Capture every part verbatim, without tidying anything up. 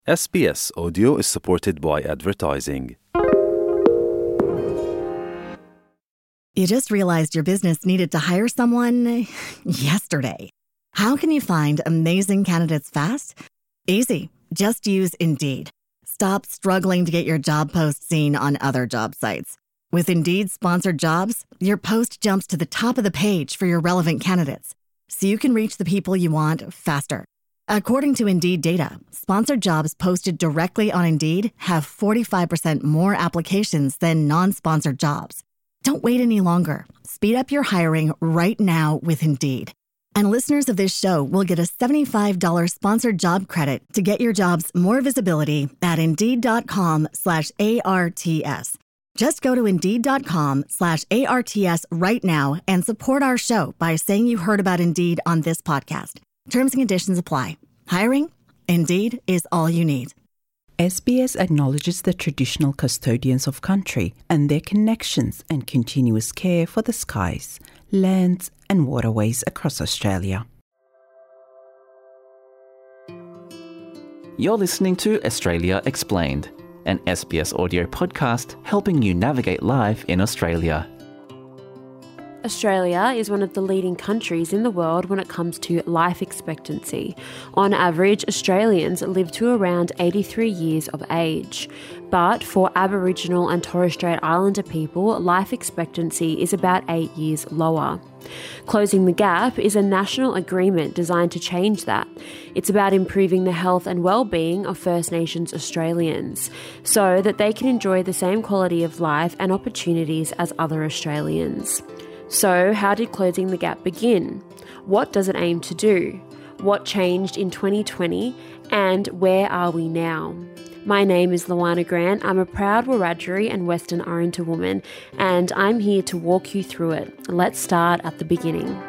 S B S Audio is supported by advertising. You just realized your business needed to hire someone yesterday. How can you find amazing candidates fast? Easy. Just use Indeed. Stop struggling to get your job post seen on other job sites. With Indeed sponsored jobs, your post jumps to the top of the page for your relevant candidates, so you can reach the people you want faster. According to Indeed data, sponsored jobs posted directly on Indeed have forty-five percent more applications than non-sponsored jobs. Don't wait any longer. Speed up your hiring right now with Indeed. And listeners of this show will get a seventy-five dollars sponsored job credit to get your jobs more visibility at Indeed.com slash ARTS. Just go to Indeed.com slash ARTS right now and support our show by saying you heard about Indeed on this podcast. Terms and conditions apply. Hiring? Indeed is all you need. S B S acknowledges the traditional custodians of country and their connections and continuous care for the skies, lands and waterways across Australia. You're listening to Australia Explained, an S B S audio podcast helping you navigate life in Australia. Australia is one of the leading countries in the world when it comes to life expectancy. On average, Australians live to around eighty-three years of age. But for Aboriginal and Torres Strait Islander people, life expectancy is about eight years lower. Closing the Gap is a national agreement designed to change that. It's about improving the health and well-being of First Nations Australians so that they can enjoy the same quality of life and opportunities as other Australians. So, how did Closing the Gap begin? What does it aim to do? What changed in twenty twenty? And where are we now? My name is Luana Grant. I'm a proud Wiradjuri and Western Arrernte woman, and I'm here to walk you through it. Let's start at the beginning.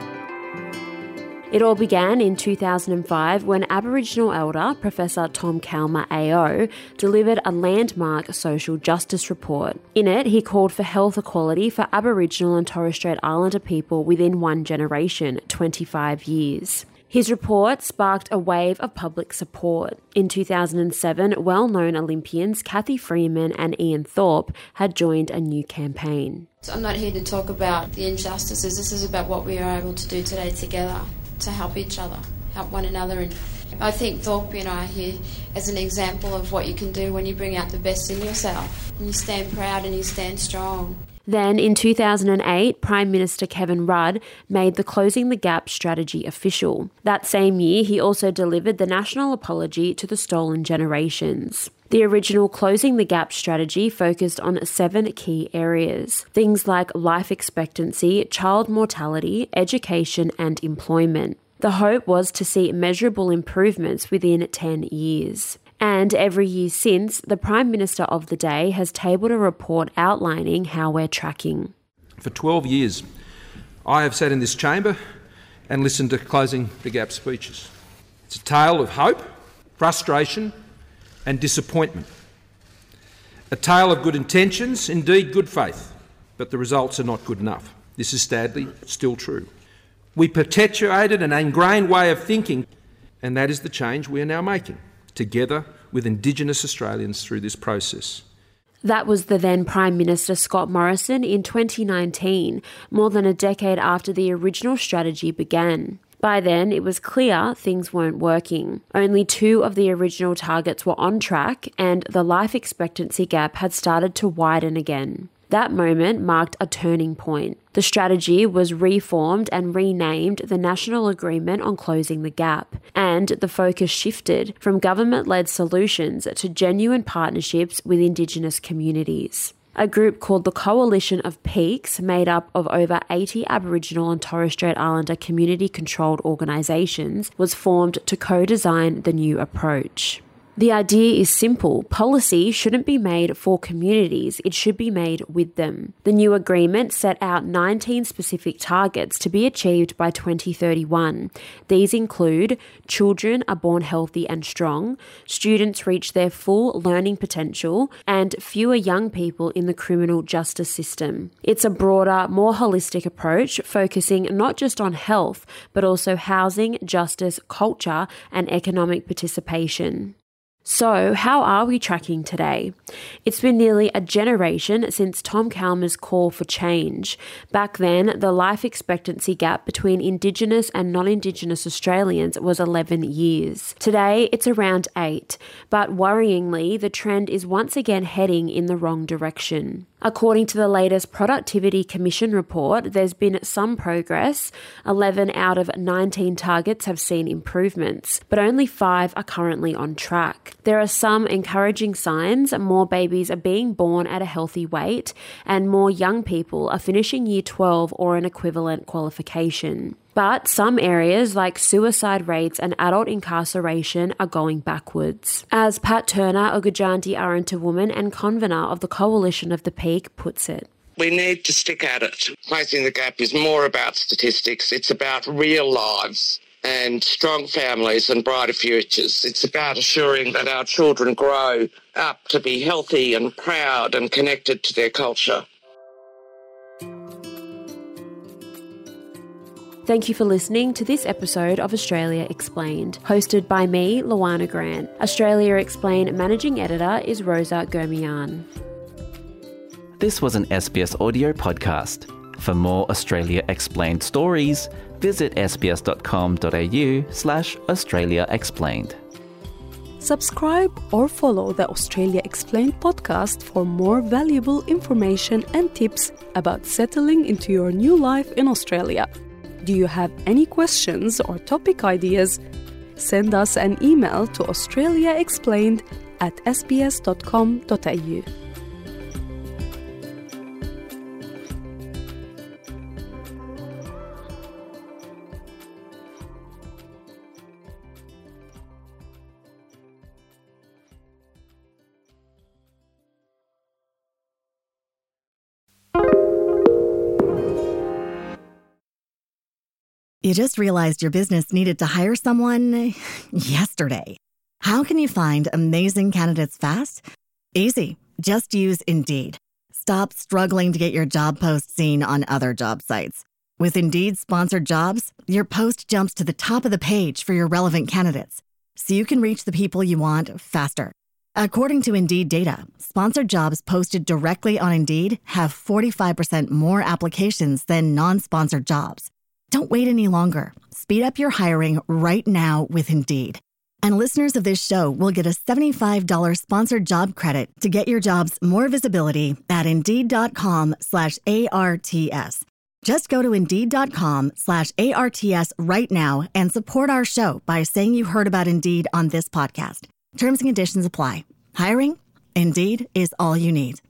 It all began in two thousand five when Aboriginal elder Professor Tom Calma A O delivered a landmark social justice report. In it, he called for health equality for Aboriginal and Torres Strait Islander people within one generation, twenty-five years. His report sparked a wave of public support. In two thousand seven, well-known Olympians Cathy Freeman and Ian Thorpe had joined a new campaign. So I'm not here to talk about the injustices. This is about what we are able to do today together to help each other, help one another. And I think Thorpe and I are here as an example of what you can do when you bring out the best in yourself. And you stand proud and you stand strong. Then, in two thousand eight, Prime Minister Kevin Rudd made the Closing the Gap strategy official. That same year, he also delivered the national apology to the stolen generations. The original Closing the Gap strategy focused on seven key areas. Things like life expectancy, child mortality, education and employment. The hope was to see measurable improvements within ten years. And every year since, the Prime Minister of the day has tabled a report outlining how we're tracking. For twelve years, I have sat in this chamber and listened to Closing the Gap speeches. It's a tale of hope, frustration and disappointment. A tale of good intentions, indeed good faith, but the results are not good enough. This is sadly still true. We perpetuated an ingrained way of thinking, and that is the change we are now making, together with Indigenous Australians through this process. That was the then Prime Minister Scott Morrison in twenty nineteen, more than a decade after the original strategy began. By then, it was clear things weren't working. Only two of the original targets were on track, and the life expectancy gap had started to widen again. That moment marked a turning point. The strategy was reformed and renamed the National Agreement on Closing the Gap, and the focus shifted from government-led solutions to genuine partnerships with Indigenous communities. A group called the Coalition of Peaks, made up of over eighty Aboriginal and Torres Strait Islander community-controlled organisations, was formed to co-design the new approach. The idea is simple. Policy shouldn't be made for communities, it should be made with them. The new agreement set out nineteen specific targets to be achieved by twenty thirty-one. These include children are born healthy and strong, students reach their full learning potential, and fewer young people in the criminal justice system. It's a broader, more holistic approach focusing not just on health, but also housing, justice, culture, and economic participation. So, how are we tracking today? It's been nearly a generation since Tom Calma's call for change. Back then, the life expectancy gap between Indigenous and non-Indigenous Australians was eleven years. Today, it's around eight, but worryingly, the trend is once again heading in the wrong direction. According to the latest Productivity Commission report, there's been some progress. eleven out of nineteen targets have seen improvements, but only five are currently on track. There are some encouraging signs. More babies are being born at a healthy weight, and more young people are finishing year twelve or an equivalent qualification. But some areas like suicide rates and adult incarceration are going backwards. As Pat Turner, a Gujarati Arrernte woman and convener of the Coalition of the Peak, puts it. We need to stick at it. Closing the gap is more about statistics. It's about real lives and strong families and brighter futures. It's about assuring that our children grow up to be healthy and proud and connected to their culture. Thank you for listening to this episode of Australia Explained, hosted by me, Luana Grant. Australia Explained managing editor is Rosa Germian. This was an S B S audio podcast. For more Australia Explained stories, visit sbs.com.au slash Australia Explained. Subscribe or follow the Australia Explained podcast for more valuable information and tips about settling into your new life in Australia. Do you have any questions or topic ideas? Send us an email to australiaexplained at sbs.com.au. You just realized your business needed to hire someone yesterday. How can you find amazing candidates fast? Easy. Just use Indeed. Stop struggling to get your job post seen on other job sites. With Indeed sponsored jobs, your post jumps to the top of the page for your relevant candidates, so you can reach the people you want faster. According to Indeed data, sponsored jobs posted directly on Indeed have forty-five percent more applications than non-sponsored jobs. Don't wait any longer. Speed up your hiring right now with Indeed. And listeners of this show will get a seventy-five dollars sponsored job credit to get your jobs more visibility at Indeed.com slash ARTS. Just go to Indeed.com slash ARTS right now and support our show by saying you heard about Indeed on this podcast. Terms and conditions apply. Hiring? Indeed is all you need.